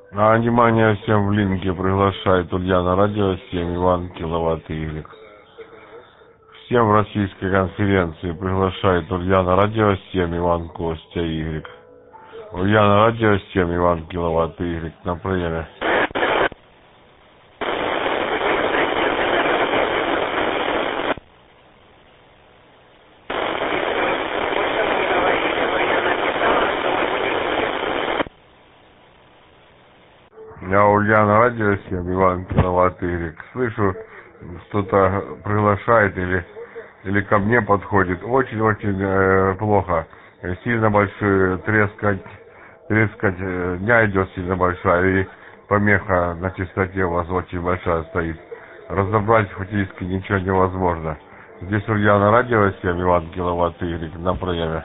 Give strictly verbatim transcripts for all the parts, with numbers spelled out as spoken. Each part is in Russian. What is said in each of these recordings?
А внимание всем в линке приглашает Ульяна Радио семь Иван Киловатт Y. Всем в российской конференции приглашает Ульяна Радио семь Иван Костя Y. Ульяна Радио семь Иван Киловатт Y на приеме. Я Ульяна Радио семь Иван Киловатт Y. Слышу, кто-то приглашает или, или ко мне подходит. Очень-очень э, плохо. Сильно большой трескать, трескать, э, дня идет сильно большая. И помеха на частоте у вас очень большая стоит. Разобрать фактически ничего невозможно. Здесь Ульяна Радио семь Иван Киловатт Y на приеме.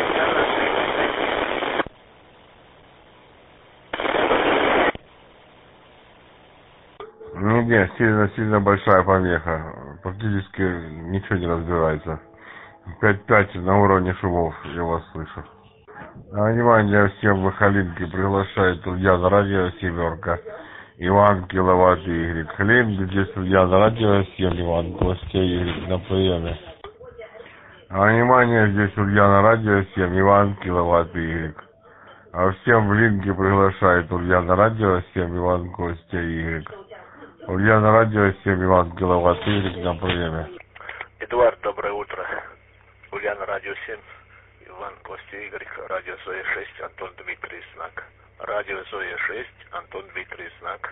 Не, не, сильно-сильно большая помеха. Практически ничего не разбирается. пять пять на уровне шумов я вас слышу. А внимание всем в Халинке приглашает Ульяна Радио семерка. Иван Киловатт Y. Халинка, здесь Ульяна Радио семь Иван Костя Y на приеме. А внимание здесь Ульяна Радио семь Иван Киловатт Y. А всем в линке приглашает Ульяна Радио семь Иван Костя Y. Ульяна Радио семь Иван Киловатт Y на приеме. Эдуард, доброе утро. Ульяна Радио семь, Иван Костя Y, Радио Зоя шесть, Антон Дмитрий Знак. Радио Зоя шесть, Антон Дмитрий Знак.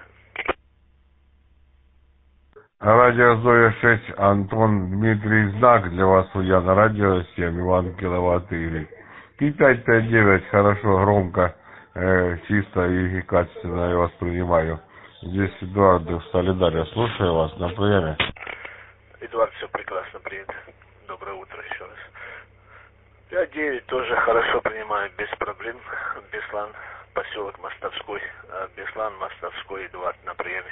Радио Зоя шесть, Антон Дмитрий Знак. Для вас Ульяна Радио семь Иван Киловатт Y. И пять пять девять, хорошо, громко, э, чисто и качественно я вас принимаю. Здесь Эдуард в Солидаре. Слушаю вас на приеме. Эдуард, все прекрасно принято. Доброе утро еще раз. пять девять тоже хорошо принимаю, без проблем. Беслан, поселок Мостовской. Беслан, Мостовской, Эдуард на приеме.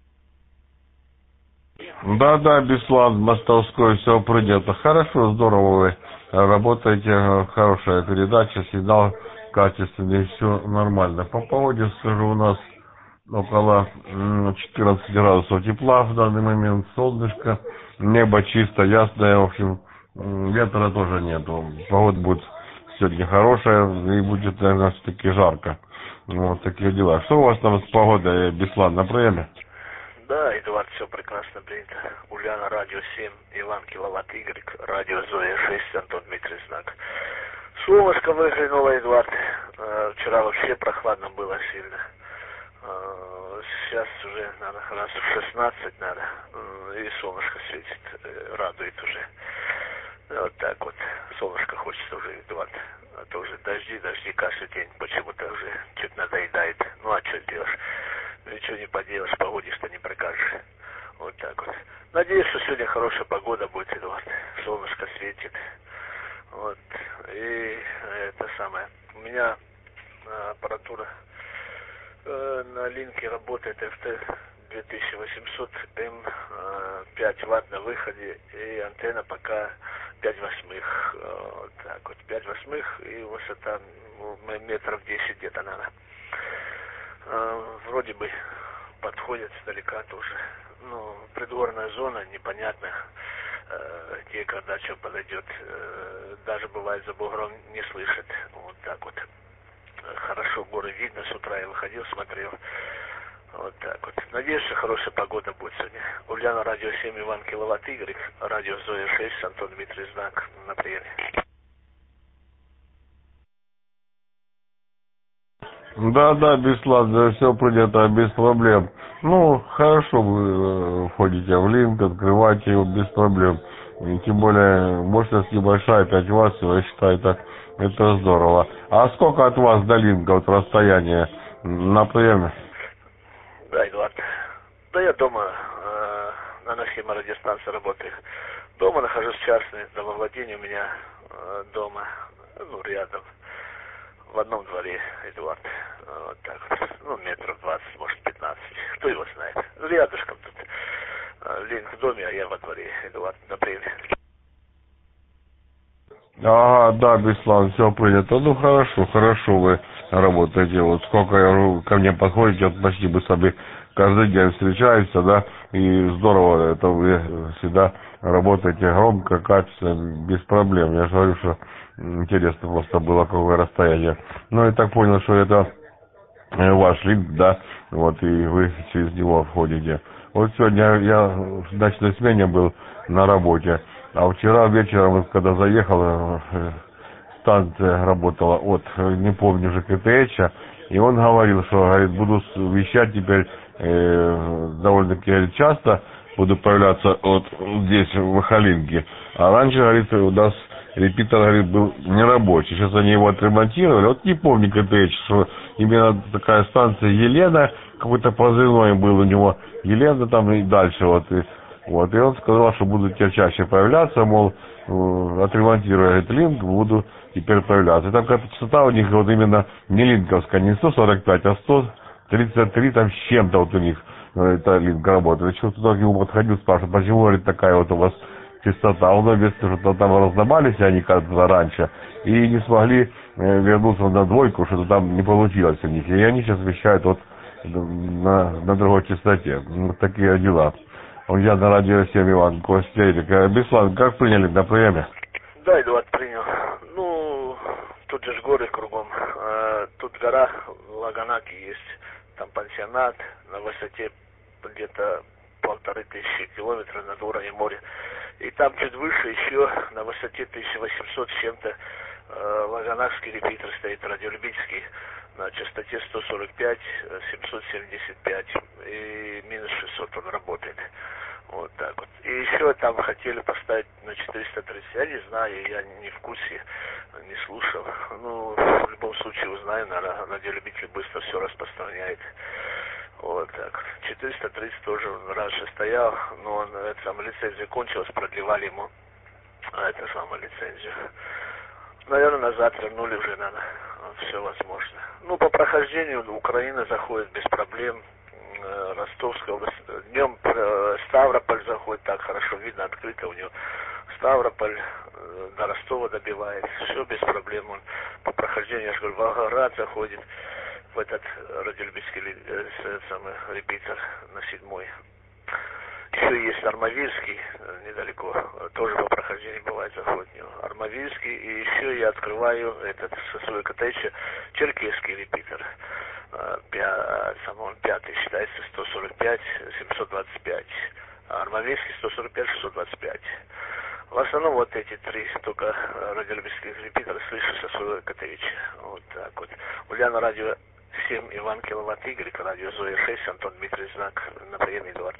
Да-да, Беслан, Мостовской, все принято. Хорошо, здорово вы работаете, хорошая передача, сигнал качественный, все нормально. По погоде, скажу, у нас около четырнадцати градусов тепла в данный момент, солнышко, небо чисто, ясное, в общем, ветра тоже нету. Погода будет сегодня хорошая и будет, наверное, все-таки жарко. Вот такие дела. Что у вас там с погодой, Беслан, на приеме? Да, Эдуард, все прекрасно принято. Ульяна Радио семь, Иван Киловатт Y, Радио Зоя шесть, Антон Дмитрий Знак. Солнышко выглянуло, Эдуард. Вчера вообще прохладно было сильно. Сейчас уже, надо, раз в шестнадцать надо, и солнышко светит, радует уже. Вот так вот, солнышко хочется уже, Эдуард. А то уже дожди, дожди каждый день, почему-то уже чуть надоедает. Ну а что делаешь? Ничего не поделаешь, погоде что не прикажешь. Вот так вот. Надеюсь, что сегодня хорошая погода будет, Эдуард. Солнышко светит. Вот. И это самое. У меня аппаратура на линке работает эф тэ две тысячи восемьсот эм, пять ватт на выходе, и антенна пока пять восьмых, вот так вот, пять восьмых, и высота метров десять где-то надо. Вроде бы подходит сдалека тоже. Ну, придворная зона, непонятно, где, когда что подойдет. Даже бывает за бугром не слышит. Вот так вот. Хорошо горы видно, с утра я выходил, смотрел. Вот так вот. Надеюсь, что хорошая погода будет сегодня. Ульяна Радио семь, Иван Киловатт Y, Радио Зоя шесть, Антон Дмитрий Знак на приеме. Да, да, Беслан, да, все принято, без проблем. Ну, хорошо вы входите в линк, открываете его без проблем. И тем более, мощность небольшая, пять ватт, я считаю, это, это здорово. А сколько от вас до линка, вот расстояние на приеме? Да, Эдуард. Да я дома, э, на носимой радиостанции работаю. Дома нахожусь частный, домовладение у меня э, дома, ну, рядом. В одном дворе, Эдуард. Вот так вот. Ну, метров двадцать, может, пятнадцать. Кто его знает. Рядышком тут. Линк в доме, а я во дворе, Эдуард, на приеме. Ага, да, Беслан, все принято. Ну, хорошо, хорошо вы работаете? Вот сколько я говорю, ко мне подходите, вот почти бы с вами каждый день встречаемся, да, и здорово, это вы всегда работаете громко, качественно, без проблем. Я же говорю, что интересно просто было, какое расстояние. Ну, и так понял, что это ваш линк, да, вот, и вы через него входите. Вот сегодня я в ночной смене был на работе, а вчера вечером, когда заехал, станция работала от, не помню, ЖКТХ, и он говорил, что, говорит, буду вещать теперь э, довольно-таки часто, буду появляться вот здесь, в Махалинке. А раньше, говорит, у нас репитер, говорит, был нерабочий. Сейчас они его отремонтировали. Вот не помню КТХ, что именно такая станция Елена, какой-то позывной был у него, Елена там и дальше вот. И, вот, и он сказал, что буду теперь чаще появляться, мол, отремонтируя этот линк, буду теперь появляться. И там какая-то частота у них вот именно не линковская, не сто сорок пять, а сто тридцать три там с чем-то вот у них эта линка работает. Я что-то к нему подходил, спрашиваю, почему, говорит, такая вот у вас частота. Он объяснил, что там раздавались они как-то раньше и не смогли вернуться на двойку, что-то там не получилось у них. И они сейчас вещают вот на, на другой частоте. Вот такие дела. Я на радио семь Иван Костелик. Беслан, как приняли на приеме? Да, Эдуард принял. Ну, тут же ж горы кругом. А, тут гора Лаганаки есть. Там пансионат на высоте где-то полторы тысячи километров над уровнем моря. И там чуть выше еще на высоте тысяча восемьсот с чем-то э, Лаганакский репитер стоит, радиолюбительский, на частоте сто сорок пять семьсот семьдесят пять и минус шестьсот он работает. Вот так вот. И еще там хотели поставить на четыреста тридцать. Я не знаю, я не в курсе, не слушал. Ну, в любом случае узнаю, наверное, радиолюбитель быстро все распространяет. Вот так. четыреста тридцать тоже он раньше стоял, но он, эта самая лицензия кончилась, продлевали ему а, эту самую лицензию. Наверное, назад вернули уже, наверное, все возможно. Ну, по прохождению Украина заходит без проблем. Ростовская область. Днем Ставрополь заходит, так хорошо видно, открыто у него. Ставрополь до Ростова добивает. Все без проблем. Он по прохождению, я же говорю, Волгоград заходит в этот радиолюбительский самый репитер на седьмой. Еще есть Армавирский, недалеко, тоже по прохождению бывает заходит в него. Армавирский, и еще я открываю этот со своей КТЧ Черкесский репитер. Пя, сам он пятый считается сто сорок пять семьсот двадцать пять, а Армавирский сто сорок пять шестьсот двадцать пять. В основном вот эти три только радиолюбительских репитера слышу со своего КТЧ. Вот так вот. Ульяна радио семь Иван Киловатт Игорь, радио Зоя шесть Антон Дмитрий Знак, на приеме Эдуард.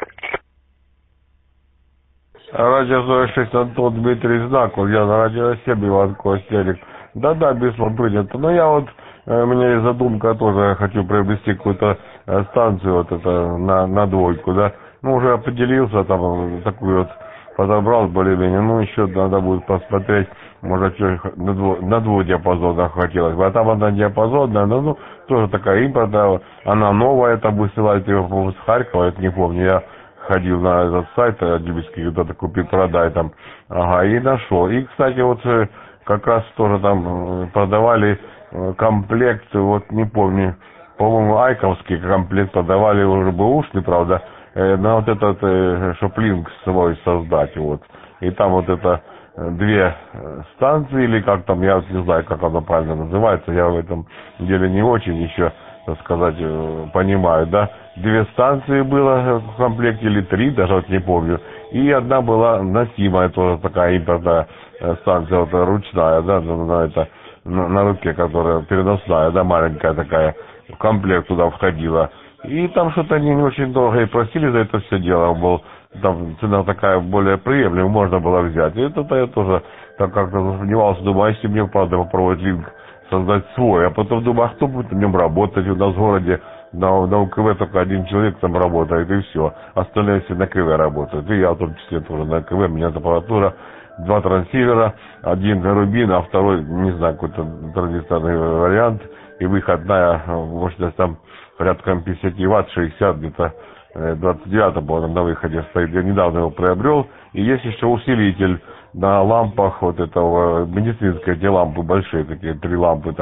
Радио Зоя шесть Антон Дмитрий Знак, Ульяна радио семь Иван Костелик. Да-да, беслан принято. Но я вот у меня есть задумка, тоже хочу приобрести какую-то станцию вот это на, на двойку, да. Ну, уже определился, там такую вот подобрал более-менее. Ну, еще надо будет посмотреть, может, что на, дво, на двух диапазонах хотелось бы. А там одна диапазонная, ну, ну, тоже такая импортная, она новая, там высылают ее, по-моему, с Харькова, это не помню, я ходил на этот сайт, Дебельский, где-то купи-продай там, ага, и нашел. И, кстати, вот как раз тоже там продавали комплект, вот не помню, по-моему, айковский комплект продавали уже бэушный, правда, э, на вот этот э, шоплинг свой создать, вот. И там вот это две станции, или как там, я не знаю, как оно правильно называется, я в этом деле не очень еще, так сказать, понимаю, да. Две станции было в комплекте, или три, даже вот не помню. И одна была носимая, тоже такая импортная станция, вот ручная, да, на это, на, на руке, которая переносная, да, маленькая такая, в комплект туда входила. И там что-то они не очень долго и просили за это все дело, был, там цена такая более приемлемая, можно было взять. И это я тоже так как-то засомневался, думаю, а если мне, правда, попробовать линк создать свой, а потом думаю, а кто будет на нем работать? У нас в городе на, на УКВ только один человек там работает, и все. Остальные все на КВ работают. И я в том числе тоже на КВ, у меня аппаратура, два трансивера, один рубин, а второй, не знаю, какой-то традиционный вариант, и выходная мощность там порядка пятьдесят ватт, шестьдесят, где-то двадцать девятом, по-моему, на выходе стоит. Я недавно его приобрел. И есть еще усилитель на лампах вот этого, медицинские, эти лампы большие, такие три лампы там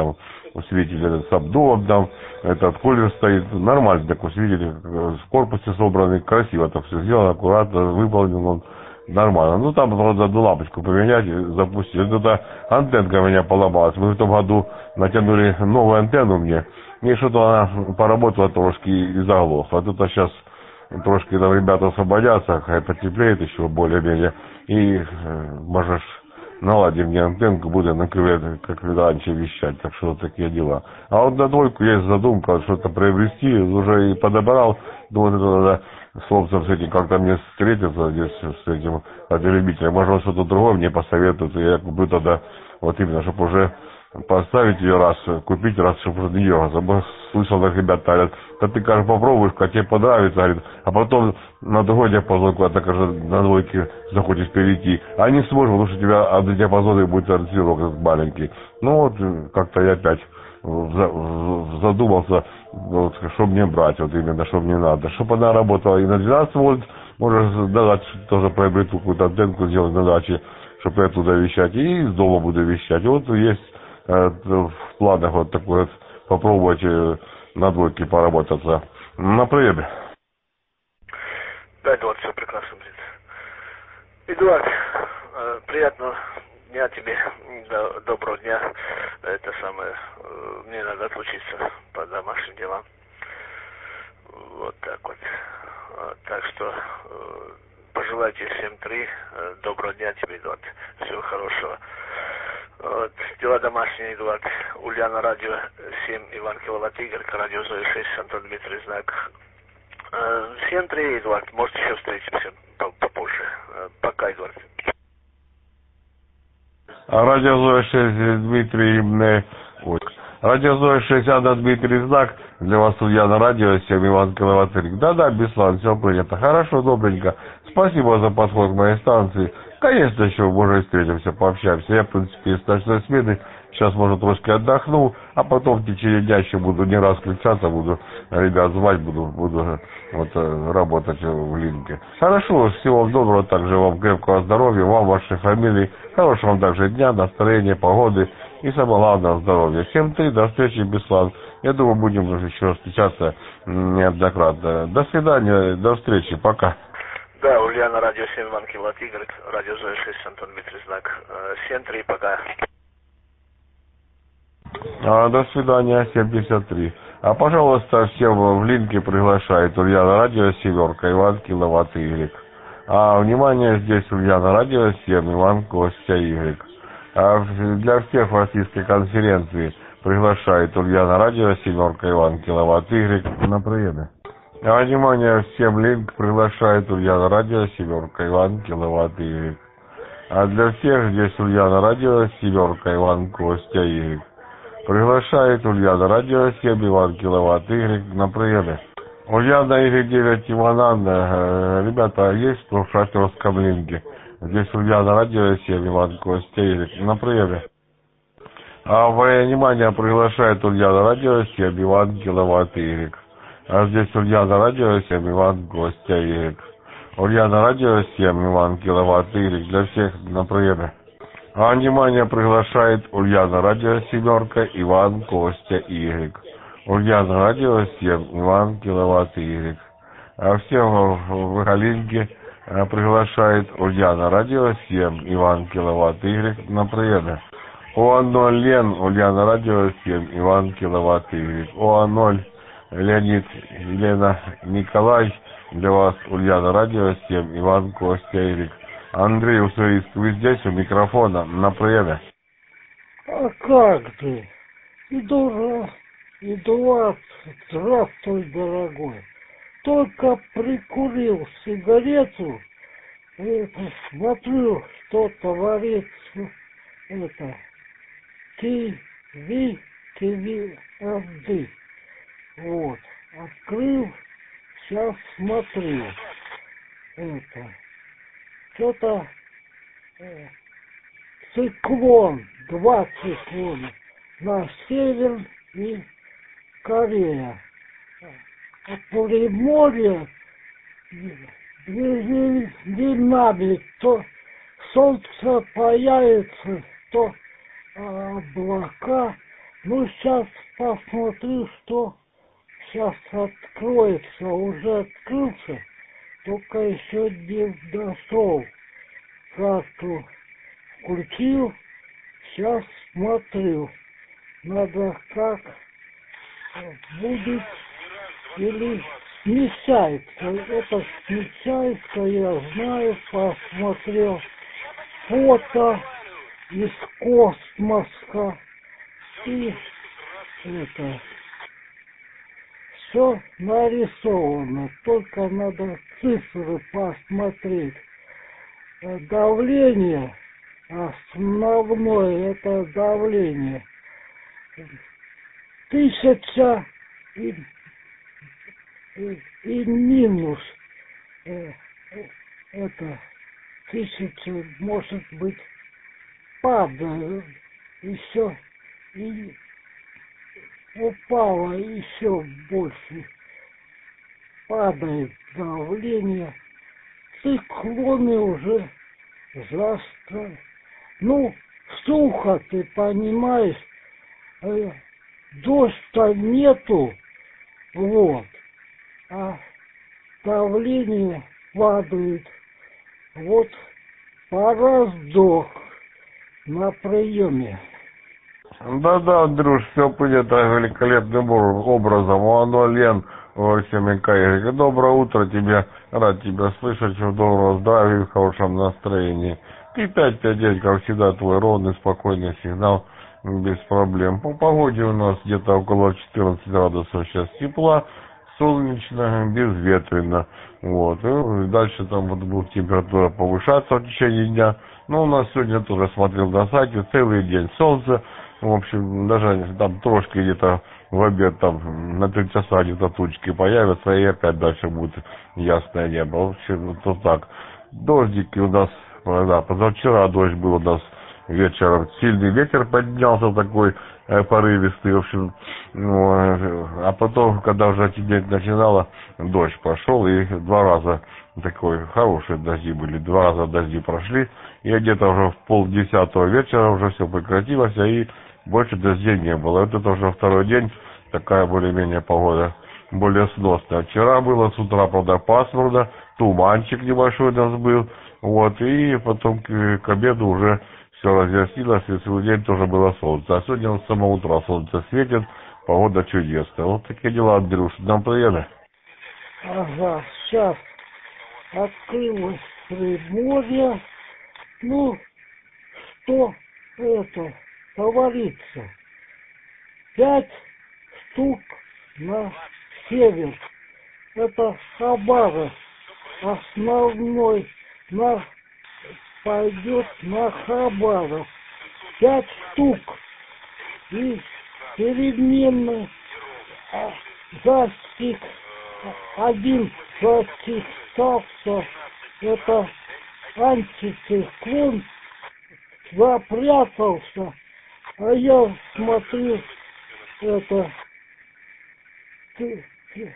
усилитель этот с обдувом там, этот кулер стоит, нормальный такой усилитель, в корпусе собранный, красиво так все сделано, аккуратно, выполнен он, нормально. Ну там просто одну лампочку поменять, запустить. Это антенка у меня поломалась, мы в том году натянули новую антенну мне, и что-то она поработала трошки и заглохла. Тут а сейчас трошки там ребята освободятся, потеплеет еще более-менее, и э, можешь наладим мне антенку, буду на КВ, как раньше, вещать, так что вот такие дела. А вот на двойку есть задумка, что-то приобрести, уже и подобрал, думаю, это надо с хлопцем с этим как-то мне встретиться здесь, с этим радиолюбителем, может он что-то другое мне посоветует, и я куплю тогда, вот именно, чтобы уже поставить ее раз, купить раз, чтобы уже не дергаться. Слышал, как ребята говорят, да ты, кажется, попробуешь, как тебе понравится, говорит, а потом на другой диапазон куда-то, кажется, на двойке захочешь перейти. А не сможешь, потому что у тебя от диапазона будет артиллерок маленький. Ну вот, как-то я опять задумался, вот, что мне брать, вот именно, что мне надо. Чтобы она работала и на двенадцать вольт, может, дать, тоже приобрету какую-то антенку, сделать на даче, чтобы я туда вещать, и из дома буду вещать. И вот есть э, в планах вот такой вот попробовать э, на двойке поработаться. На приеме. Да, Эдуард, все прекрасно будет. Эдуард, э, приятного дня тебе, до, доброго дня. Это самое, э, мне надо отлучиться по домашним делам. Вот так вот. Э, так что э, пожелайте всем три. Э, доброго дня тебе, Эдуард. Всего хорошего. Вот, дела домашние, Эдуард. Ульяна, радио семь, Иван Киловатт, Игорь, радио Зоя шесть, Антон Дмитрий, знак. Всем три, Эдуард. Может, еще встретимся попозже. Пока, Эдуард. Радио Зоя шесть, Дмитрий, э, ой. Радио Зоя шесть, Анна, Дмитрий, знак. Для вас Ульяна, радио семь, Иван Киловатт. Да-да, Беслан, все принято. Хорошо, добренько. Спасибо за подход к моей станции. Конечно, еще, может, встретимся, пообщаемся. Я, в принципе, из ночной смены. Сейчас, может, трошки отдохну, а потом в течение дня еще буду не раз включаться, буду ребят звать, буду, буду вот, работать в линке. Хорошо, всего вам доброго, также вам крепкого здоровья, вам, вашей фамилии, хорошего вам также дня, настроения, погоды и, самое главное, здоровья. Всем три, до встречи, Беслан. Я думаю, будем уже еще встречаться неоднократно. До свидания, до встречи, пока. Да, Ульяна, радио семь, Иван Киловатт, Игорь, радио Зоя шесть, Антон Дмитрий, знак. семь три, пока. А, до свидания, семьдесят три. А, пожалуйста, всем в линке приглашает Ульяна, радио семерка, Иван Киловатт, Y. А, внимание, здесь Ульяна, радио семь, Иван Костя, Y. А, для всех в российской конференции приглашает Ульяна, радио семерка, Иван Киловатт, Y на приемы. А, внимание, всем линк приглашает Ульяна, радио семерка, Иван Киловатт, Y. А для всех здесь Ульяна, радио семерка, Иван Костя, Y. Приглашает Ульяна, радио семь, Иван Киловатт, Y на приеме. Ульяна, Y девять, Иван Анна. Ребята, есть кто в шахтерском линке? Здесь Ульяна, радио семь, Иван Костя, Y на приеме. А внимание, приглашает Ульяна, радио семь, Иван Киловатт, Y. А здесь Ульяна, радио семь, Иван Костя, Y. Ульяна, радио семь, Иван Киловатт, Y для всех на приеме. А внимание, приглашает Ульяна, радио семерка, Иван Костя, Y. Ульяна, радио семь, Иван Киловатт, Y. А всем в Галинке приглашает Ульяна, радио семь, Иван Киловатт, Y на приеме. О ноль Лен, Ульяна, радио семь, Иван Киловатт, Y. О ноль Леонид, Елена, Николай, для вас Ульяна, радио семь, Иван Костя, Y. Андрей Уссурийск, вы здесь у микрофона на приеме? А как ты? Эдуард, Эдуард, здравствуй, дорогой. Только прикурил сигарету, это, смотрю, что творится, это, ТВ, ТВ, вот, открыл, сейчас смотрю, это, что-то, э, циклон, два циклона, на север и Корея. А Приморье динамик, то солнце появится, то облака, Ну, сейчас посмотрю, что сейчас откроется. Уже открылся, только еще не дошел. Карту включил, сейчас смотрю. Надо как будет или смещается. Это смещается, я знаю, посмотрел фото из космоса. И это все нарисовано, только надо цифры посмотреть. Давление основное, это давление тысяча и, и, и минус э, э, это тысяча, может быть, падает еще и упало еще больше, падает давление, циклоны уже завтра. Ну, сухо, ты понимаешь, э, дождя нету, вот, а давление падает, вот, парадокс на приеме. Да-да, Андрюш, все понятно великолепным образом. Оно Лен, Семенка, доброе утро тебе, рад тебя слышать, доброго здравия и в хорошем настроении. И пять пять девять, как всегда, твой ровный, спокойный сигнал, без проблем. По погоде у нас где-то около четырнадцати градусов сейчас тепла, солнечно, безветренно. Вот. И дальше там вот будет температура повышаться в течение дня. Но у нас сегодня тоже смотрел на сайте, целый день солнце. В общем, даже там трошки где-то в обед там на три часа где-то тучки появятся, и опять дальше будет ясное небо. В общем, вот, вот так. Дождики у нас, да, позавчера дождь был у нас вечером. Сильный ветер поднялся такой э, порывистый, в общем. Ну, э, а потом, когда уже темнеть начинало, дождь пошел, и два раза такой хорошие дожди были. Два раза дожди прошли, и где-то уже в полдесятого вечера уже все прекратилось, и больше дождей не было. Вот это уже второй день, такая более-менее погода, более сносная. Вчера было с утра, правда, пасмурно, туманчик небольшой у нас был, вот, и потом к, к обеду уже все разъяснилось, и целый день тоже было солнце. А сегодня с самого утра солнце светит, погода чудесная. Вот такие дела, Андрюш. Нам приеду. Ага, сейчас открылось Приморье. Ну, что это говорится? Пять штук на север. Это Хабаровск. Основной на пойдет на Хабаровск. Пять штук. И переменный а, застиг. Один застигался. Это антициклон запрятался. А я смотрю, это ты- ты-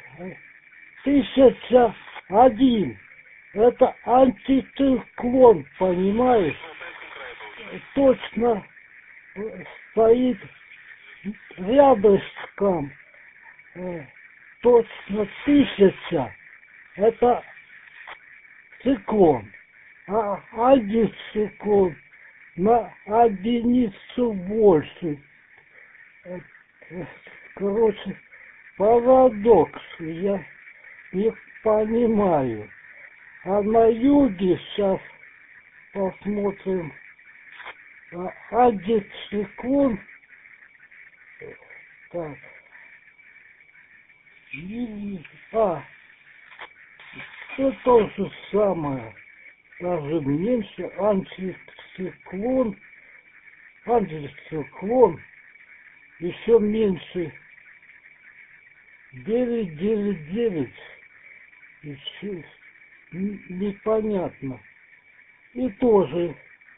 тысяча один. Это антициклон, понимаешь? Точно э, стоит рядышком. Э, точно тысяча. Это циклон. А антициклон на единицу больше. Э, э, Короче, парадокс. Я не понимаю. А на юге сейчас посмотрим. А, антициклон. Так. И, а, это то же самое. Даже меньше антициклон. Антициклон. Еще меньше. девять девять девять. Еще непонятно. И тоже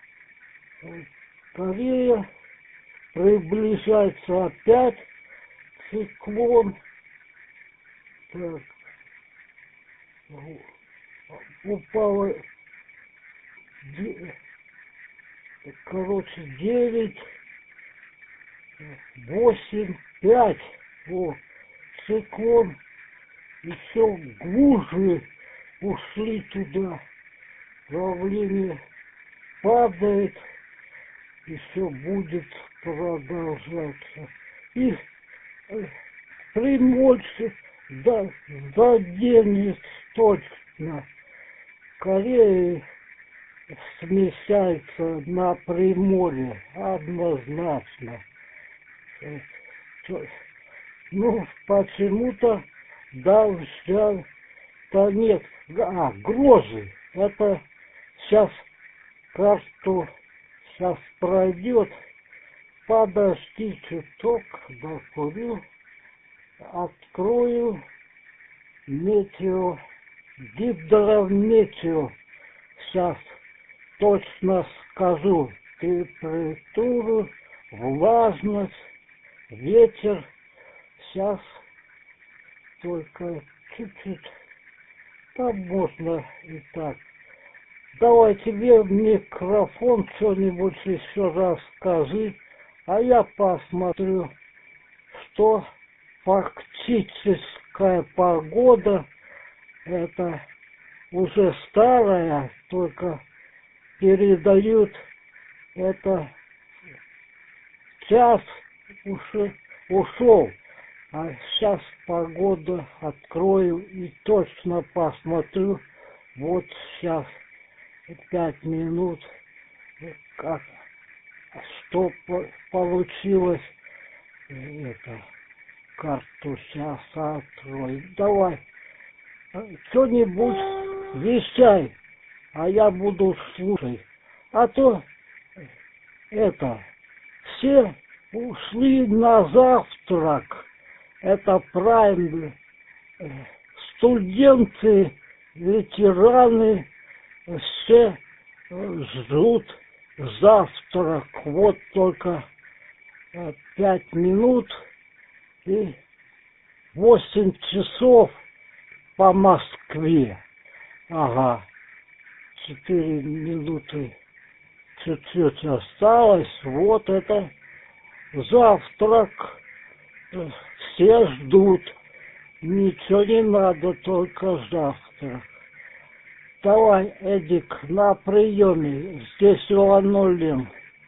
Корея приближается опять циклон. Так, упало, короче, девять, восемь пять. Вот. Циклон еще глубже ушли туда. Давление падает, еще будет продолжаться. И э, Приморье да, заденет точно. Корея смещается на Приморье однозначно. Э, то- Ну, почему-то дождя-то нет. А, грозы. Это сейчас карту сейчас пройдет. Подожди чуток, докурю. Открою метео, гидрометео. Сейчас точно скажу температуру, влажность, ветер. Сейчас только чуть-чуть. Там можно и так. Давай тебе микрофон что-нибудь еще раз скажи, а я посмотрю, что фактическая погода, это уже старая, только передают это час уже ушел. А сейчас погода открою и точно посмотрю. Вот сейчас пять минут, как, что по- получилось. Это, карту сейчас открою. Давай, что-нибудь вещай, а я буду слушать. А то это, все ушли на завтрак. Это правильно. Студенты, ветераны все ждут завтрак. Вот только пять минут и восемь часов по Москве. Ага, четыре минуты чуть-чуть осталось. Вот это завтрак. Все ждут. Ничего не надо, только завтрак. Давай, Эдик, на приеме. Здесь Иванулин.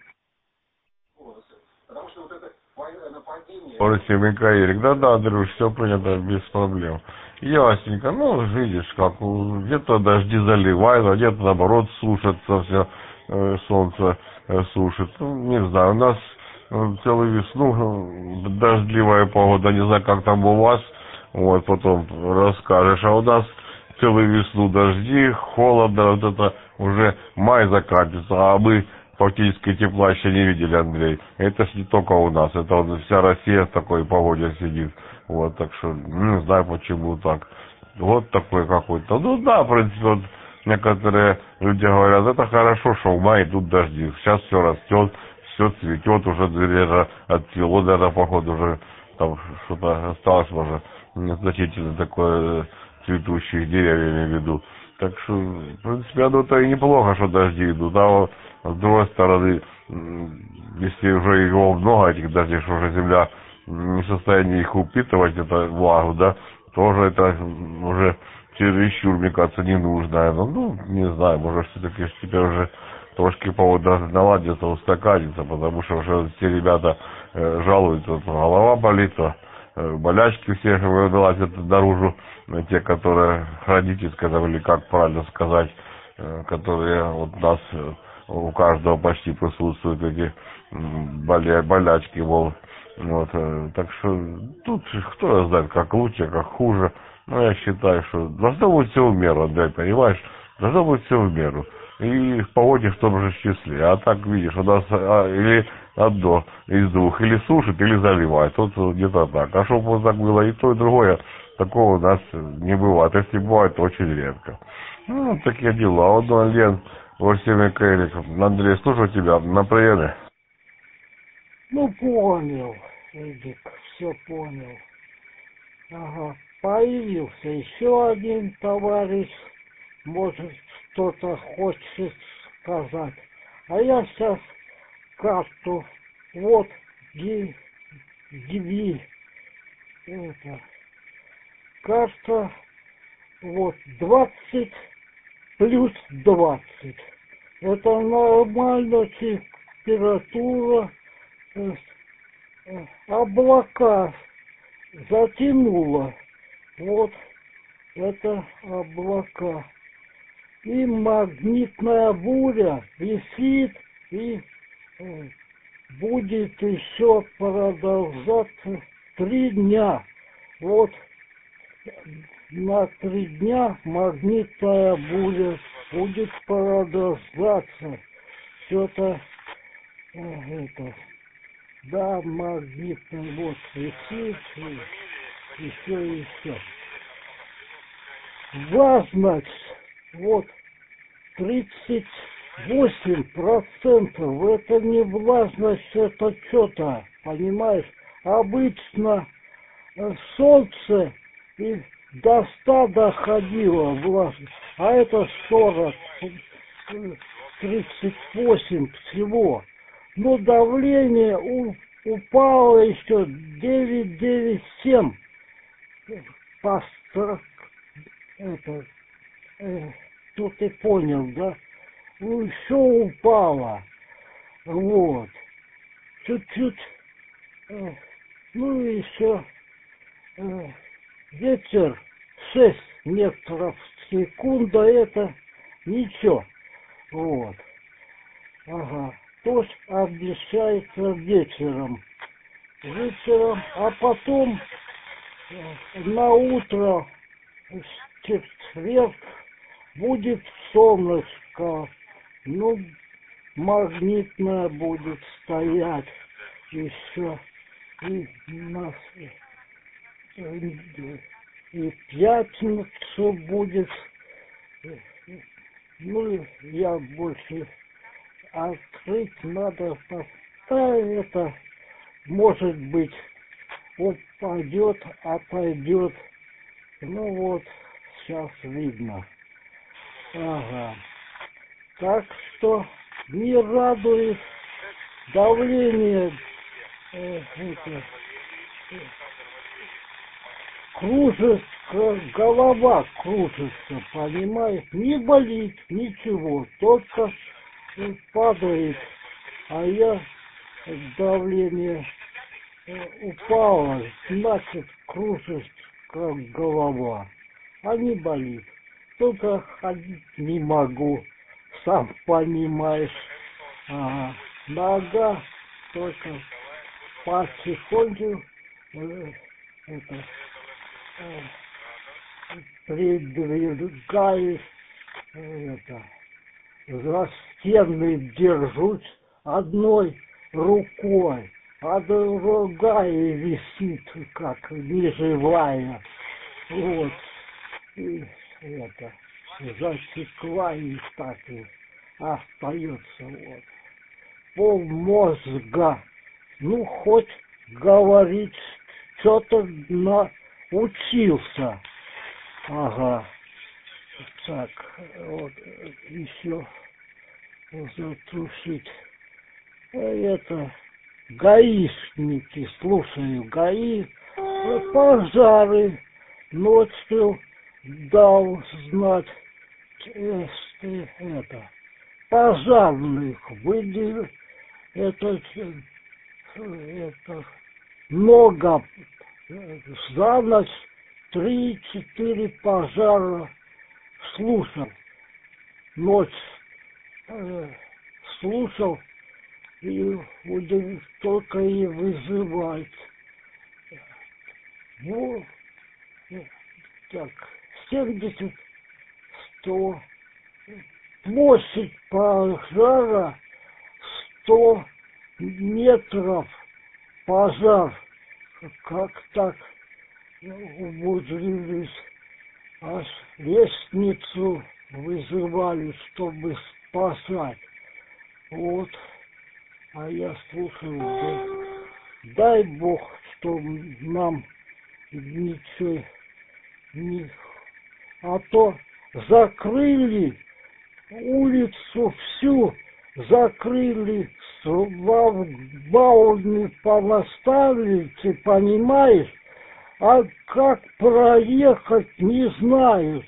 Семенка Эрик, да-да, Андрюш, все принято без проблем. Ясненько, ну, видишь, как у- где-то дожди заливают, а где-то наоборот сушится все, э, солнце э, сушит. Ну, не знаю, у нас э, целую весну э, дождливая погода, не знаю, как там у вас, вот, потом расскажешь, а у нас целую весну дожди, холодно, вот это уже май закатится, а мы фактически тепла еще не видели, Андрей. Это ж не только у нас, это вот вся Россия в такой погоде сидит. Вот, так что не знаю, почему так. Вот такой какой-то. Ну да, в принципе, вот некоторые люди говорят, это хорошо, что в мае идут дожди. Сейчас все растет, все цветет, уже даже отцвело, даже, походу, уже там что-то осталось, может, незначительно такое цветущих деревьев, я имею в виду. Так что, в принципе, оно-то и неплохо, что дожди идут. А вот с другой стороны, если уже его много, этих дождей, что уже земля не в состоянии их упитывать, это влагу, да, тоже это уже чересчур, мне кажется, не нужно. Ну, ну не знаю, может, все-таки теперь уже трошки повода наладится, устаканится, потому что уже все ребята э, жалуются, вот, голова болит, а, э, болячки все вылазят наружу, э, те, которые хронические, или как правильно сказать, э, которые вот у нас э, у каждого почти присутствуют эти боля, болячки, мол. Вот, э, так что тут кто знает, как лучше, как хуже. Но я считаю, что должно быть все в меру, Андрей, понимаешь? Должно быть все в меру. И в погоде в том же числе. А так, видишь, у нас а, или одно из двух, или сушит, или заливает. Вот где-то так. А чтобы вот так было и то, и другое, такого у нас не бывает. Если бывает, то очень редко. Ну, вот такие дела. Вот, ну, Лен, Василий Кайликов, Андрей, слушаю тебя на приеме. Ну, понял, Эдик, все понял. Ага, появился еще один товарищ, может, что-то хочет сказать. А я сейчас карту, вот, Ди, диви, это, карта, вот, двадцать плюс двадцать. Это нормальная температура, э, э, облака затянуло. Вот это облака. И магнитная буря висит и э, будет еще продолжаться три дня. Вот на три дня магнитная буря будет продолжаться. Что-то э, это, да, магнитная вот висит и еще и еще. Влажность вот тридцать восемь процентов. Это не влажность, это что-то, понимаешь? Обычно солнце и до ста доходило влажность, а это сорок, тридцать восемь всего. Но давление у, упало еще девять девять семь. По это, э, тут ты понял, да? Ну, еще упало. Вот. Чуть-чуть. Э, ну и еще. Э, ветер шесть метров в секунду. Это ничего. Вот. Ага. Дождь обещается вечером. Вечером. А потом э, на утро четверг будет солнышко, ну, магнитная будет стоять еще, и нас, и пятницу будет, ну, я больше открыть надо, да, это, может быть, упадет, отойдет, ну вот, сейчас видно. Ага. Так что не радует давление, э, это, э, кружится, голова кружится, понимаешь? Не болит ничего, только э, падает, а я э, давление э, упало, значит кружится как голова, а не болит. Только ходить не могу, сам понимаешь. Ага. Нога только потихоньку э, это, э, придвигаюсь, э, это, за стены держусь одной рукой, а другая висит как неживая. Вот. И это, засекла и так и остается. Вот. Пол мозга, ну хоть говорить, что-то научился. Ага. Так, вот еще затушить. Это гаишники, слушаю, гаи, пожары ночью дал знать, если это, пожарных выделил, это, это много, за ночь три-четыре пожара слушал, ночь э, слушал, и удив, только и вызывает. Ну, так, семьдесят, сто, площадь пожара сто метров пожар, как так умудрились, аж лестницу вызывали, чтобы спасать. Вот, а я слушаю, да, дай Бог, что нам ничего не... А то закрыли улицу всю, закрыли шлагбаумы понаставили, ты понимаешь, а как проехать не знают.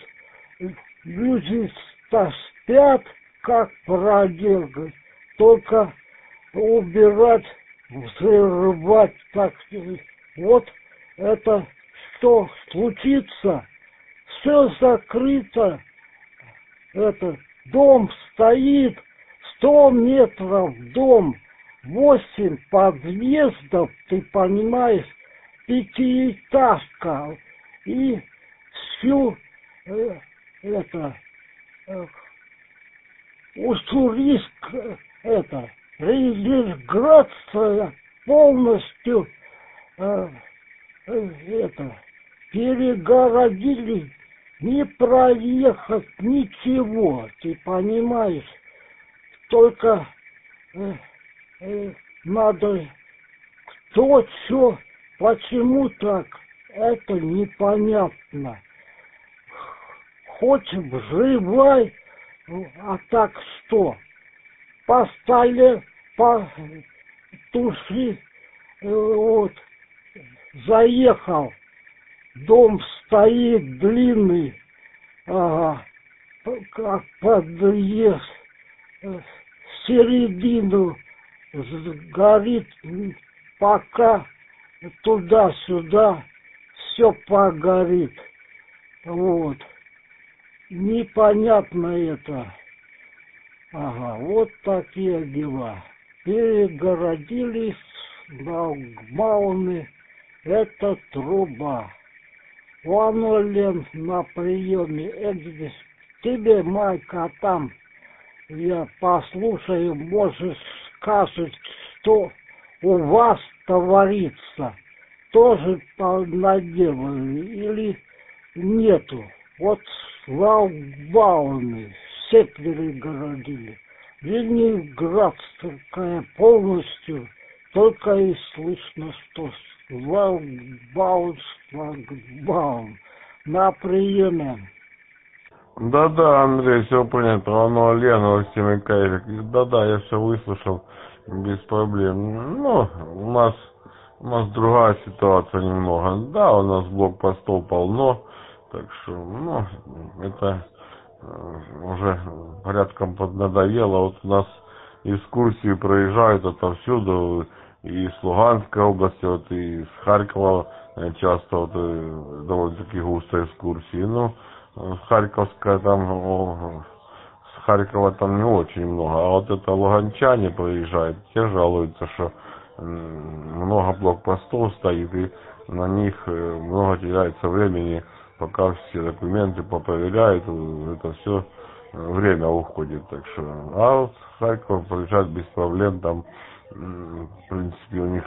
Люди-то спят, как проехать, только убирать, взрывать так. Вот это что случится, все закрыто, это дом стоит, сто метров дом, восемь подъездов, ты понимаешь, пятиэтажка, и всю э, это э, Уссурийск, э, это Ленинград полностью э, э, это перегородили, не проехать ничего, ты понимаешь, только э, э, надо кто, что, почему так, это непонятно. Хоть взрывай, а так что? По столе, по туши, э, вот, заехал, дом стоит длинный, ага, как подъезд, в середину горит, пока туда-сюда все погорит. Вот. Непонятно это. Ага, вот такие дела. Перегородились шлагбаумы. Это труба. Ванолен на приеме. Это тебе, Майка, там я послушаю, можешь сказать, что у вас творится. Тоже наделали или нету? Вот шлагбаумы все перегородили. Ленинградская полностью, только и слышно, что шлагбаум, шлагбаум на приеме. Да-да, Андрей, все понятно. Оно Лена, Максим и Кайрик. Да-да, я все выслушал без проблем. Ну, у нас, у нас другая ситуация немного. Да, у нас блокпостов полно. Так что, ну, это э, уже порядком поднадоело. Вот у нас экскурсии проезжают отовсюду. И с Луганской области, вот, и с Харькова э, часто вот, э, довольно-таки густо экскурсии. Ну, Харьковская там, о, с Харькова там не очень много, а вот это луганчане проезжают, те жалуются, что много блокпостов стоит, и на них много теряется времени, пока все документы попроверяют, это все время уходит, так что, а вот с Харькова проезжать без проблем, там, в принципе, у них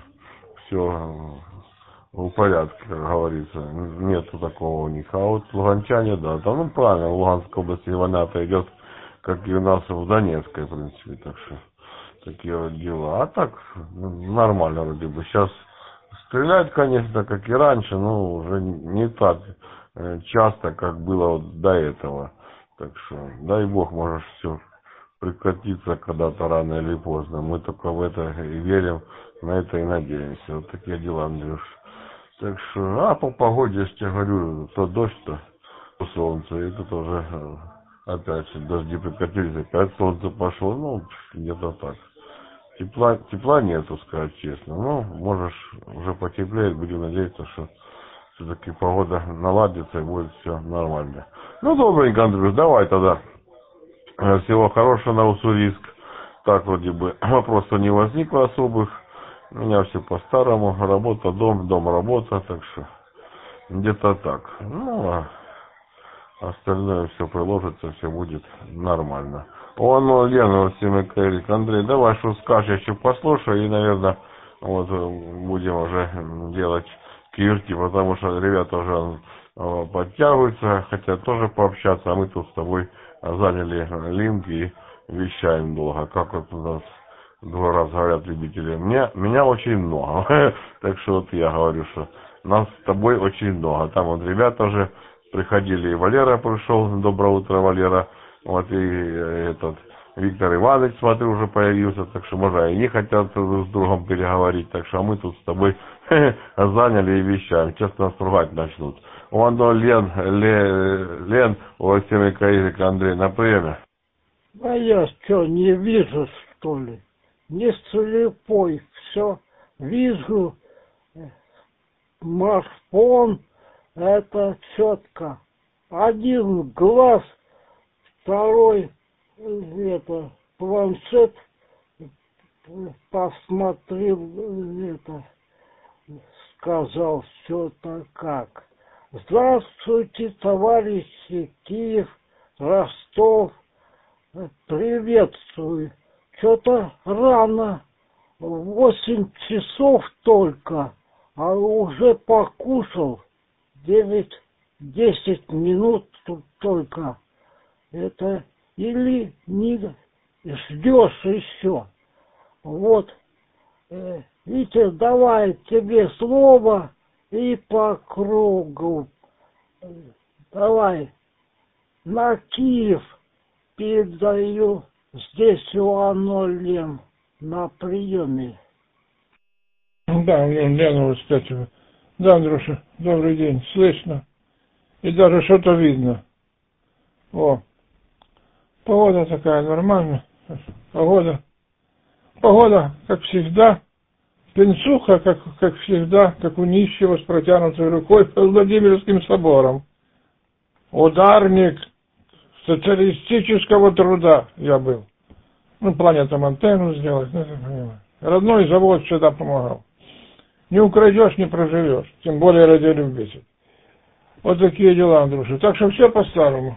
все в порядке, как говорится, нету такого у них. А вот луганчане, да, там, ну, правильно, в Луганской области война-то идет, как и у нас в Донецкой, в принципе, так что, такие вот дела. А так, ну, нормально вроде бы. Сейчас стреляют, конечно, как и раньше, но уже не так часто, как было вот до этого. Так что, дай бог, может, все прекратится когда-то рано или поздно. Мы только в это и верим, на это и надеемся. Вот такие дела, Андрюш. Так что, а по погоде, я же тебе говорю, то дождь, то, то солнце. И тут уже, опять же, дожди прекратились, опять солнце пошло. Ну, где-то так. Тепла, тепла нету, сказать честно. Ну, можешь, уже потеплеет, будем надеяться, что все-таки погода наладится и будет все нормально. Ну, добренько, Андрюш, давай тогда. Всего хорошего, на Уссурийск. Так, вроде бы, вопросов не возникло особых. У меня все по-старому. Работа, дом, дом, работа. Так что где-то так. Ну, а остальное все приложится, все будет нормально. О, ну, Лена, вот всем Эрик, Андрей, давай, что скажешь, я еще послушаю. И, наверное, вот будем уже делать кирки, потому что ребята уже подтягиваются, хотят тоже пообщаться, а мы тут с тобой заняли линк и вещаем долго. Как вот у нас два раза говорят любители. Меня, меня очень много. Так что вот я говорю, что нас с тобой очень много. Там вот ребята уже приходили, и Валера пришел. Доброе утро, Валера. Вот и этот Виктор Иванович, смотрю, уже появился, так что, может, они хотят друг с другом переговорить, так что а мы тут с тобой заняли и вещаем. Сейчас нас ругать начнут. У Андо Лен, Лен, Лен, у Артемика Игоря, Андрей, на приеме. А я что, не вижу, что ли? Не слепой, все вижу. Смартфон, это четко. Один глаз, второй, это, планшет, посмотрел, это, сказал все-то как. Здравствуйте, товарищи, Киев, Ростов, приветствую. Что-то рано, восемь часов только, а уже покушал, девять-десять минут тут только. Это или не ждешь еще. Вот, э, Витя, давай тебе слово и по кругу. Давай, на Киев передаю, здесь у Анолем на приеме. Да, Лена Успятева. Да, Андрюша, добрый день, слышно. И даже что-то видно. О, погода такая нормальная. Погода. Погода, как всегда. Пенсуха, как, как всегда, как у нищего с протянутой рукой под Владимирским собором. Ударник социалистического труда я был. Ну, в плане там антенну сделать. Ну, родной завод всегда помогал. Не украдешь, не проживешь. Тем более радиолюбитель. Вот такие дела, Андрюша. Так что все по-старому.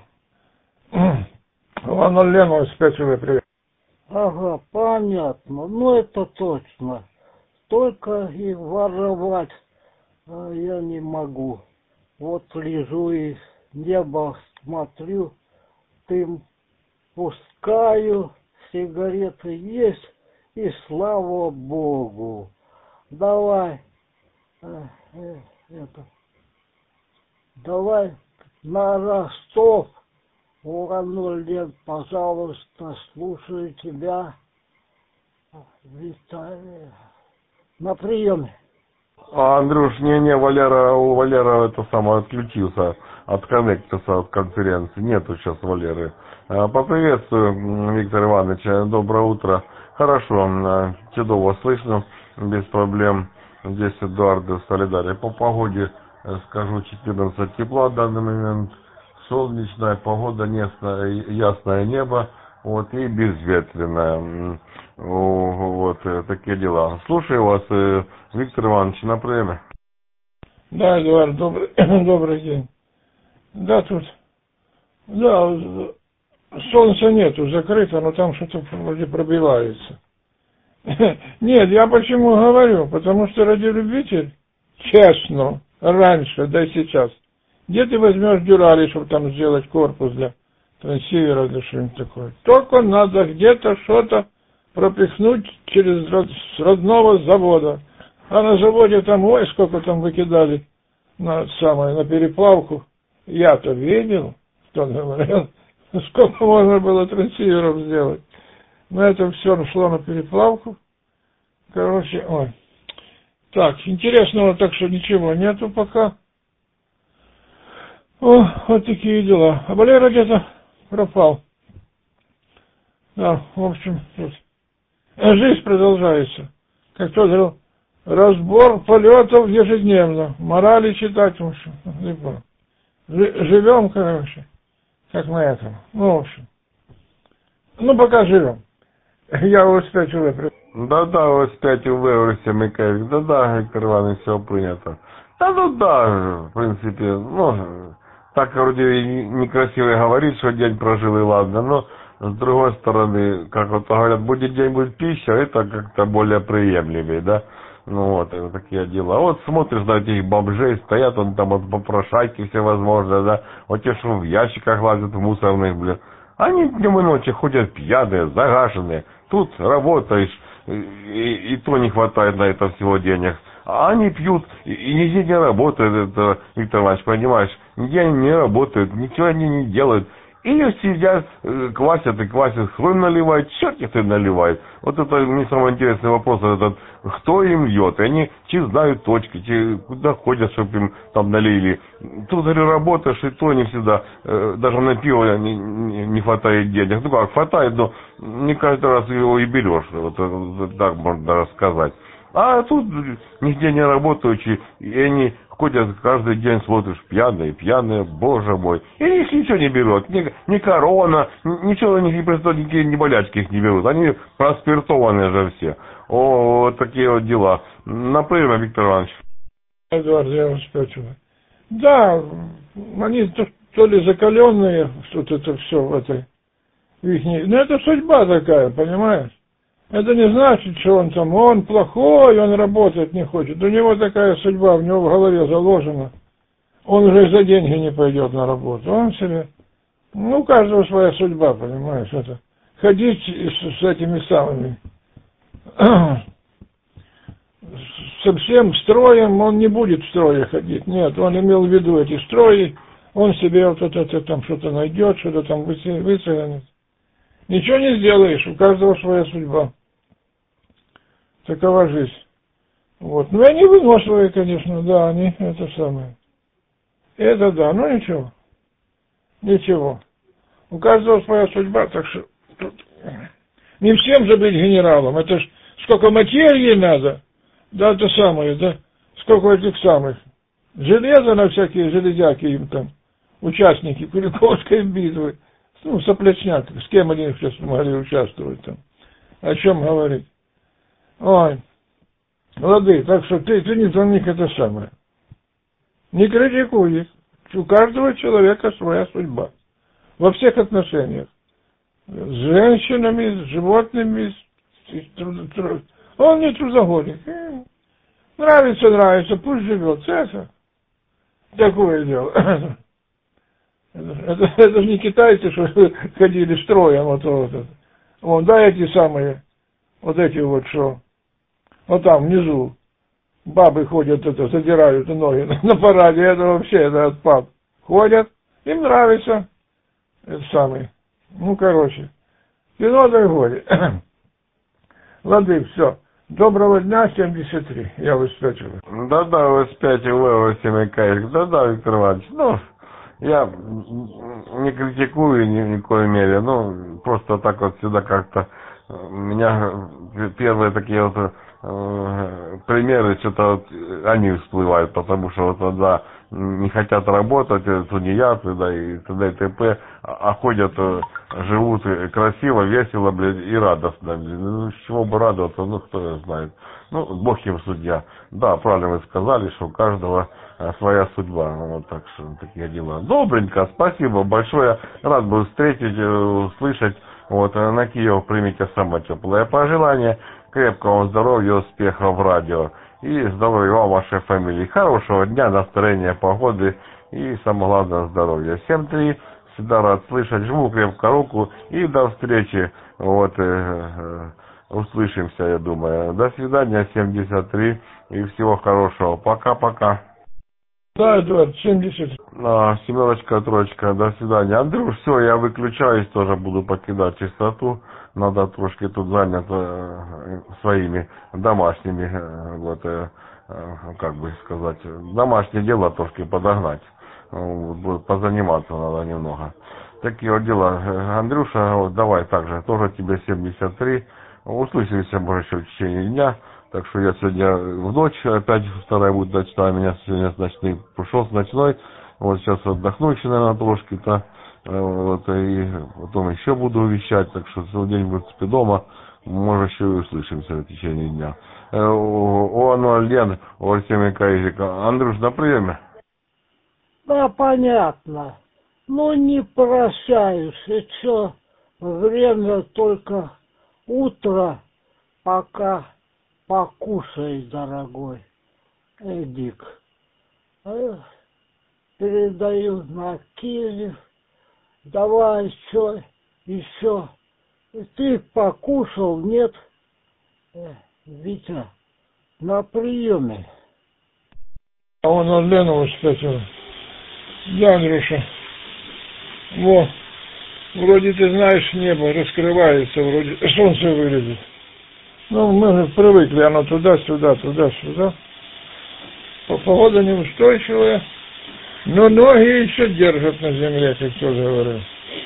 Ладно, Лена, спасибо, привет. Ага, понятно. Ну, это точно. Только и воровать а я не могу. Вот лежу и небо смотрю, дым пускаю, сигареты есть, и слава Богу. Давай, э, э, это, давай на Ростов, Урал лет, пожалуйста, слушаю тебя, Виталий, на приеме. А, Андрюш, не-не, Валера, у Валера это самое отключился, отконнектился от конференции. Нету сейчас Валеры. А, поприветствую, Виктор Иванович, доброе утро. Хорошо, чудово слышно, без проблем. Здесь Эдуард в Солидаре. По погоде скажу четырнадцать тепла в данный момент. Солнечная погода, ясное, ясное небо, вот, и безветренное. Вот такие дела. Слушаю вас, Виктор Иванович, на приеме. Да, Эдуард, добрый, добрый день. Да, тут, да, солнца нету, закрыто, но там что-то вроде пробивается. Нет, я почему говорю? Потому что радиолюбитель, честно, раньше, да и сейчас, где ты возьмешь дюрали, чтобы там сделать корпус для трансивера или что-нибудь такое? Только надо где-то что-то пропихнуть через родного завода. А на заводе там, ой, сколько там выкидали на, самое, на переплавку. Я-то видел, кто говорил, сколько можно было трансиверов сделать. Но это все шло на переплавку. Короче, ой. Так, интересного так что ничего нету пока. О, вот такие дела. А Валера где-то пропал. Да, в общем, тут. Жизнь продолжается. Как кто говорил, разбор полетов ежедневно. Морали читать, в общем. Живем, короче, как на этом. Ну, в общем. Ну, пока живем. Я успеть уже. Да-да, успеть виврився Микаїв. Да-да, Віктор Іванович, все прийнято. Да, ну да, в принципе, ну, так вроде некрасиво говорить, что день прожил и ладно, но с другой стороны, как вот говорят, будет день, будет пища, это как-то более приемлемее, да? Ну вот, это такие дела. Вот смотришь на этих бомжей, стоят он там от попрошайки всевозможные, да, вот те, что в ящиках лазят, в мусорных, блин. Они днем и ночью ходят пьяные, загашенные. Тут работаешь, и, и, и то не хватает на это всего денег. А они пьют, и, и нигде не работают, это, Виктор Иванович, понимаешь? Нигде они не работают, ничего они не делают. И сидят, квасят и квасят, своим наливают, черт их и наливает. Вот это мне самый интересный вопрос, этот, кто им льет. И они чи знают точки, чи куда ходят, чтобы им там налили. Тут, говорю, работаешь, и то не всегда, даже на пиво не, не, не хватает денег. Ну как, хватает, но не каждый раз его и берешь, вот, вот так можно даже сказать. А тут нигде не работающие, и они ходят каждый день, смотришь, пьяные, пьяные, боже мой. И их ничего не берут, ни, ни корона, ничего у них не происходит, никакие ни болячки их не берут. Они проспиртованные же все. О, вот такие вот дела. Например, Виктор Иванович. Эдуард, я вас спрашиваю. Да, они то, то ли закаленные, что-то это все в этой их. Ну это судьба такая, понимаешь? Это не значит, что он там, он плохой, он работать не хочет. У него такая судьба, у него в голове заложена. Он уже за деньги не пойдет на работу. Он себе, ну, у каждого своя судьба, понимаешь, это. Ходить с, с этими самыми, со всем строем, он не будет в строе ходить. Нет, он имел в виду эти строи, он себе вот это, это там что-то найдет, что-то там высоянет. Ничего не сделаешь, у каждого своя судьба. Такова жизнь. Вот. Ну, они выносливые, конечно, да, они это самое. Это да, ну ничего. Ничего. У каждого своя судьба, так что тут не всем же быть генералом. Это ж сколько материи надо, да, это самое, да, сколько этих самых. Железо на всякие железяки им там, участники Куликовской битвы. Ну, соплячняк, с кем они сейчас могли участвовать там. О чем говорить. Ой, лады, так что ты, ты не за них это самое. Не критикуй их. У каждого человека своя судьба. Во всех отношениях. С женщинами, с животными. С, с, с, он не трудоголик. Нравится, нравится, пусть живет. Это такое дело. Это, это, это же не китайцы, что ходили строем. Вот, вот, вот. Вон, да, эти самые, вот эти вот, что, вот там внизу, бабы ходят, это, задирают ноги на, на параде, это вообще, это отпад. Ходят, им нравится, это самый, ну, короче, кино дорогое. Лады, все. Доброго дня, семьдесят три, я воспечил. Да-да, вы спять, вы семейка. Да-да, Виктор Иванович, ну... Я не критикую ни, ни в коей мере, ну, просто так вот всегда как-то у меня первые такие вот э, примеры, что-то вот они всплывают, потому что вот, да, не хотят работать, тунеядцы, да, и т.д. и т.п., а ходят, живут красиво, весело, блядь, и радостно, блядь. Ну, с чего бы радоваться, ну, кто знает. Ну, Бог им судья. Да, правильно вы сказали, что у каждого своя судьба. Вот так что такие дела. Добренько, спасибо большое. Рад был встретить, услышать. Вот, на Киев примите самое теплое пожелание. Крепкого здоровья, успехов в радио. И здоровья вам, вашей фамилии. Хорошего дня, настроения, погоды. И самое главное, здоровья. семь три. Всегда рад слышать. Жму крепко руку. И до встречи. Вот, э, э, услышимся, я думаю. До свидания, семьдесят три. И всего хорошего. Пока-пока. Да, Эдуард, семьдесят. А, семерочка, троечка, до свидания. Андрюш, все, я выключаюсь, тоже буду покидать чистоту. Надо трошки тут занят э, своими домашними, э, вот, э, э, как бы сказать, домашнее дело трошки подогнать. Вот, позаниматься надо немного. Такие вот дела. Андрюша, вот, давай также, тоже тебе семьдесят три. Услышимся, может, еще в течение дня. Так что я сегодня в ночь, опять вторая будет ночная, меня сегодня с ночной, пришел с ночной, вот сейчас отдохну еще, наверное, трошки-то, вот, и потом еще буду вещать, так что целый день, в принципе, дома, может, еще и услышимся в течение дня. О, ну, Лен, о, Артемий Каизика. Андрюш, на приеме? Да, понятно. Ну, не прощаюсь, и что, время только утро, пока... Покушай, дорогой Эдик. Передаю на Киев. Давай еще, еще. Ты покушал, нет? Витя, на приеме. А он Лену воспитывал. Да, Андрюша. Во. вроде, ты знаешь, небо раскрывается, вроде солнце вылезет. Ну, мы привыкли, оно туда-сюда, туда-сюда. Погода неустойчивая, но ноги еще держат на земле, как кто говорил.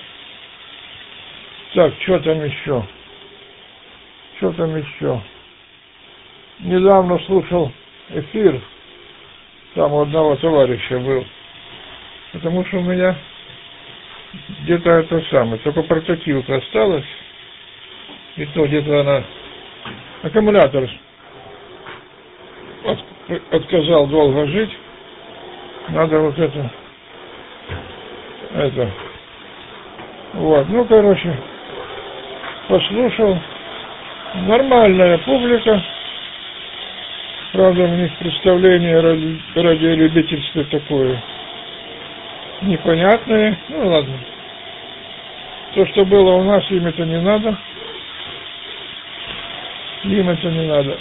Так, что там еще? Что там еще? Недавно слушал эфир, там у одного товарища был, потому что у меня где-то это самое, только портативка осталась, и то где-то она, аккумулятор от, отказал долго жить, надо вот это, это, вот, ну, короче, послушал, нормальная публика, правда, у них представление ради, радиолюбительства такое непонятное, ну ладно. То, что было у нас, им это не надо. Им это не надо.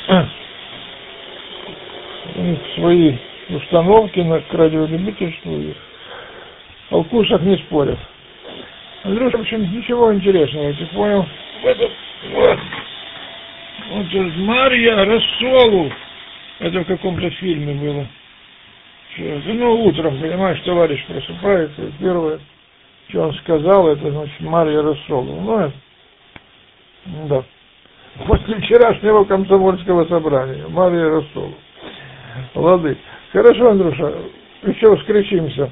У них свои установки на к радиолюбительству, и о вкусах не спорят. Андрюша, в общем, ничего интересного, ты понял? Вот, вот, вот Марья Рассолу. Это в каком-то фильме было. Ну, утром, понимаешь, товарищ просыпается, и первое, что он сказал, это, значит, Марья Рассолова. Ну, это, да. После вчерашнего комсомольского собрания. Марья Рассолова. Лады. Хорошо, Андрюша, еще скричимся.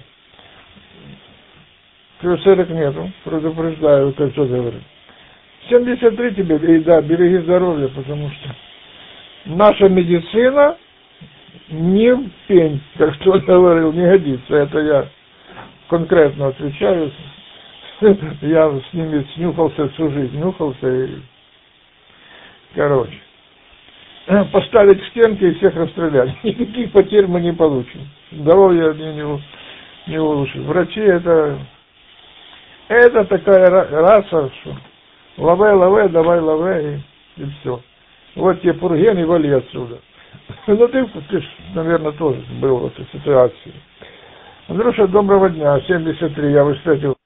Крюсерок нету, предупреждаю, как кто говорит. семьдесят три тебе, и да, береги здоровье, потому что наша медицина не в пень, как кто говорил, не годится. Это я конкретно отвечаю. Я с ними снюхался всю жизнь, нюхался и... Короче. Поставить к стенке и всех расстрелять. Никаких потерь мы не получим. Здоровье не, не, не улучшит. Врачи это... Это такая раса, что... Лаве, лаве, давай лаве, и, и все. Вот тебе пурген, и вали отсюда. Ну, ты, ты ж, наверное, тоже был в этой ситуации. Андрюша, доброго дня. семьдесят три, я встретил.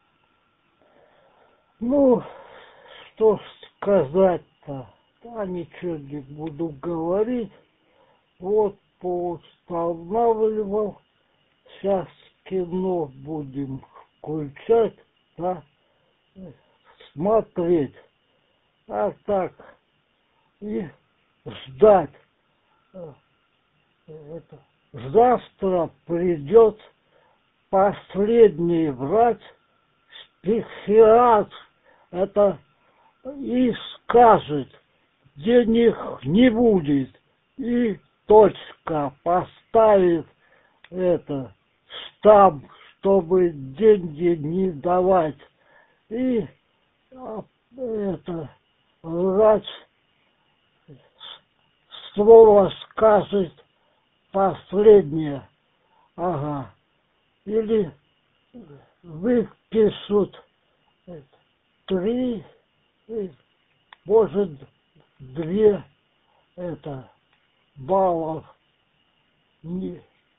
Ну, что сказать-то? Да, ничего не буду говорить. Вот поустанавливал. Сейчас кино будем включать, да, смотреть. А так, и ждать. Это, завтра придет последний врач, психиатр, это и скажет, денег не будет, и точка, поставит это штамп, чтобы деньги не давать, и это врач слово скажет последнее, ага, или выпишут три, может, две это баллов. Не.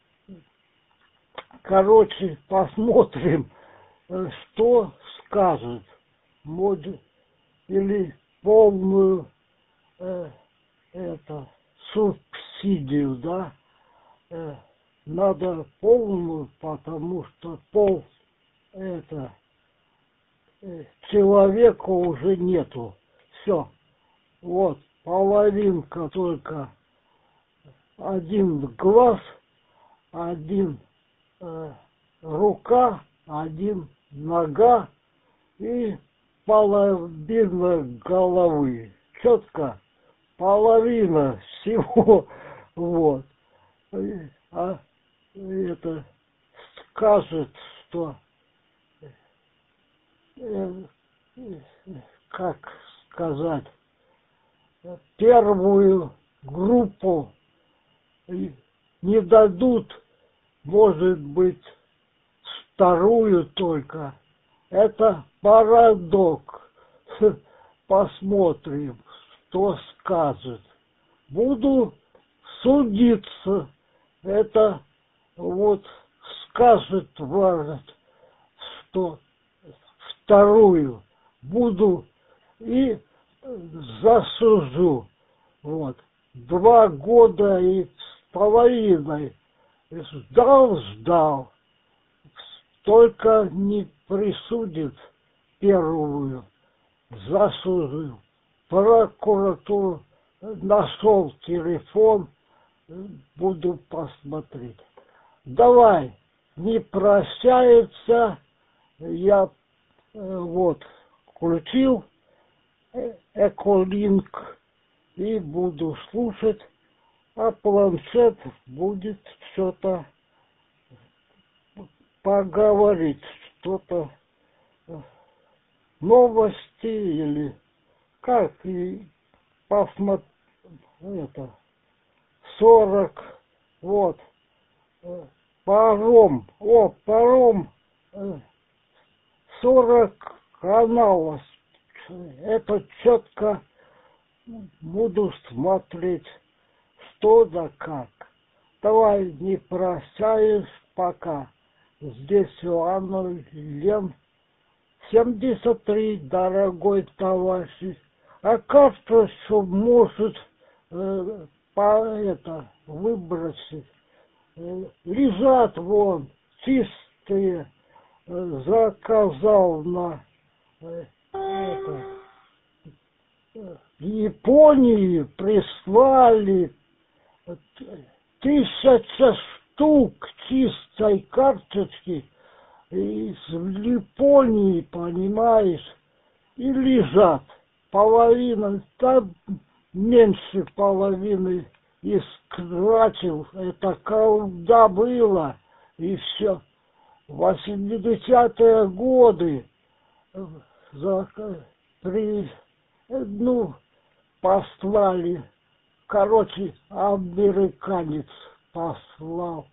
Короче, посмотрим, что скажет. Может, или полную э, это субсидию, да, э, надо полную, потому что пол это э, человека уже нету. Все. Вот, половинка только. Один глаз, один э, рука, один нога и половина головы. Четко. Половина всего. Вот. А это скажет, что э, как сказать, первую группу не дадут, может быть, вторую только. Это парадокс. Посмотрим, что скажет. Буду судиться. Это вот скажет врач, что вторую буду и засужу. Вот. Два года и с половиной ждал, ждал. Только не присудит первую, засужу. Прокуратуру нашел телефон, буду посмотреть. Давай, не прощается, я э, вот включил Эколинк и буду слушать, а планшет будет что-то поговорить, что-то новости или как и посмотреть это сорок вот паром, о паром сорок каналов, это четко буду смотреть, что да как. Давай, не прощаюсь пока. Здесь Иоанн Лен, семьдесят три, дорогой товарищ. А кажется, что может э, по это выбросить. Э, лежат вон чистые, э, заказал на э, это, э, Японии, прислали э, тысяча штук чистой карточки из Японии, понимаешь, и лежат. Половина, там меньше половины истратил. Это когда было, и все. восьмидесятые годы за, при, ну, послали. Короче, американец послал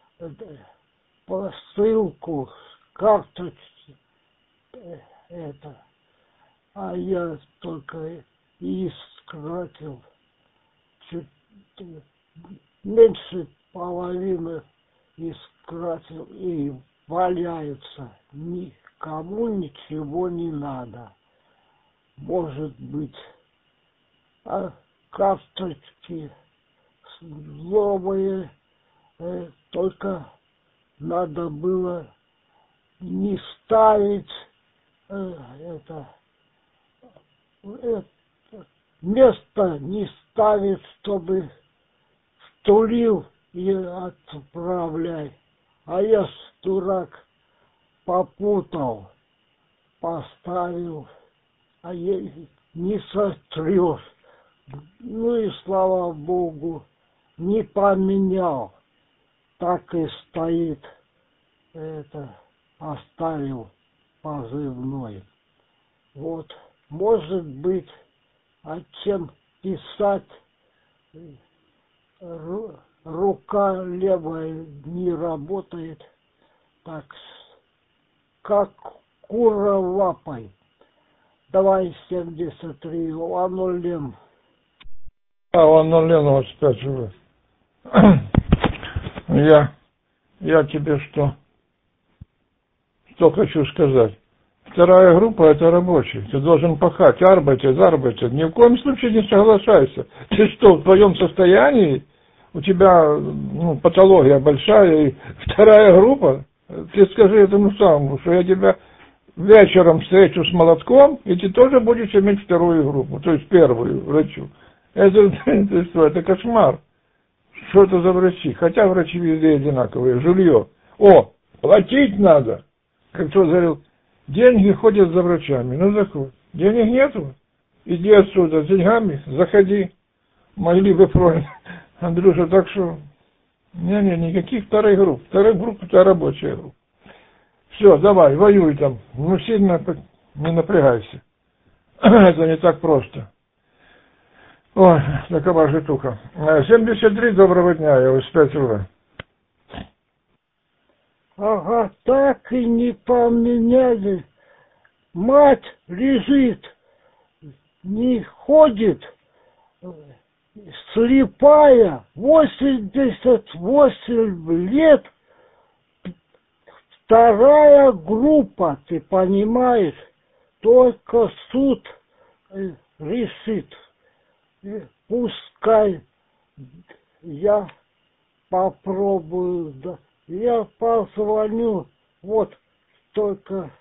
посылку с карточки. Это. А я только истратил чуть меньше половины истратил и валяются. Никому ничего не надо. Может быть, а карточки новые, э, только надо было не ставить э, это, это место не ставить, чтобы стулил и отправляй. А я, дурак, попутал, поставил, а я не сотрешь. Ну и слава Богу, не поменял. Так и стоит, это, оставил позывной. Вот, может быть, а чем писать, ру, рука левая не работает, так, как кура лапой. Давай семьдесят три, Иоанн Лен. А, Иоанн Лен, вот спять уже. Я, я тебе что, что хочу сказать. Вторая группа – это рабочий. Ты должен пахать, арбайтед, арбайтед. Ни в коем случае не соглашайся. Ты что, в твоем состоянии, у тебя ну, патология большая, и вторая группа, ты скажи этому самому, что я тебя вечером встречу с молотком, и ты тоже будешь иметь вторую группу, то есть первую врачу. Это, это что, это кошмар. Что это за врачи? Хотя врачи везде одинаковые, жулье. О, платить надо. Как кто говорил, деньги ходят за врачами. Ну, заходи. Денег нету? Иди отсюда с деньгами, заходи. Могли бы правильно. Андрюша, так что... Не-не, никаких вторых групп. Вторая группа, это рабочая группа. Все, давай, воюй там. Ну, сильно не напрягайся. Это не так просто. Ой, такова житуха. семьдесят три, доброго дня, я успеть уже. Ага, так и не поменяли. Мать лежит, не ходит, слепая, восемьдесят восемь лет, вторая группа, ты понимаешь, только суд э, решит. Э, Пускай я попробую, да. Я позвоню, вот только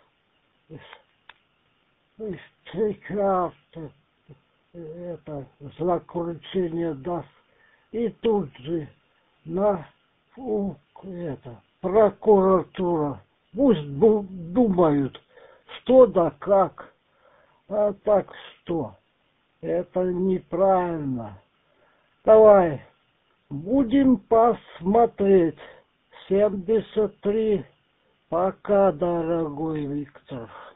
сейчас это заключение даст. И тут же на у, это, прокуратура. Пусть ду- думают, что да как. А так что? Это неправильно. Давай, будем посмотреть. семьдесят три. Пока, дорогой Виктор.